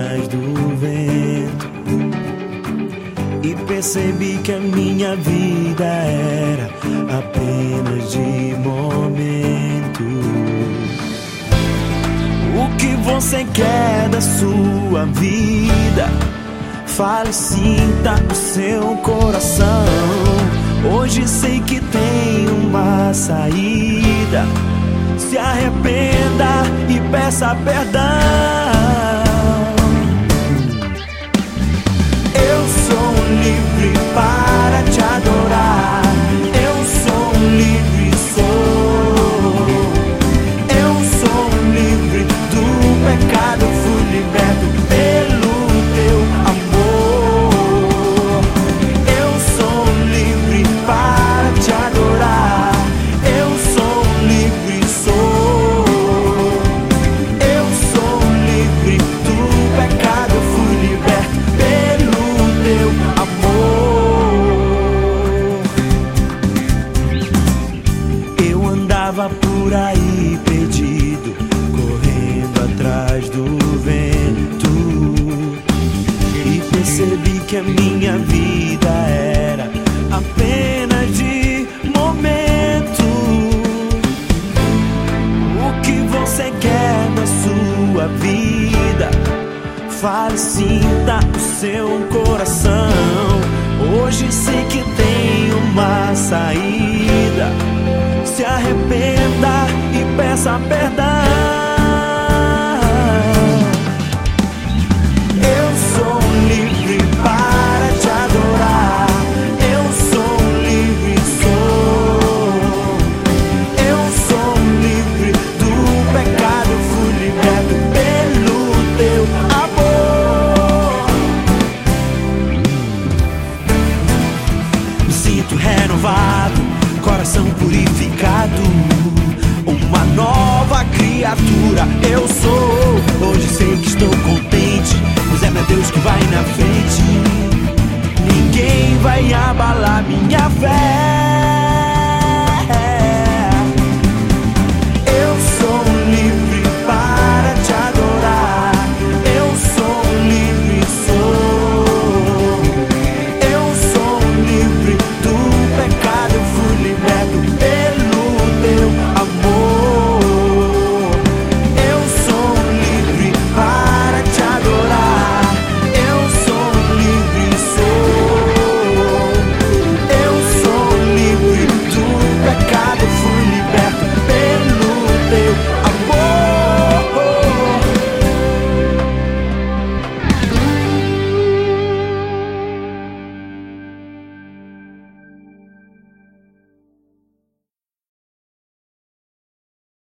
atrás do vento e percebi que a minha vida era apenas de momento. O que você quer da sua vida? Fale, sinta o seu coração. Hoje sei que tem uma saída. Se arrependa e peça perdão. Eu sou livre para te adorar. Eu sou livre, sou. Eu sou livre do pecado. Fui liberto pelo teu amor. Eu sou livre para te adorar. Eu sou livre, sou. Eu sou livre do pecado. Fui liberto pelo teu amor. Eu andava por aí perdido, correndo atrás do vento, e percebi que a minha vida era apenas de momento. O que você quer da sua vida? Fale, sinta o seu coração. Hoje sei que tem uma saída. Se arrependa e peça perdão.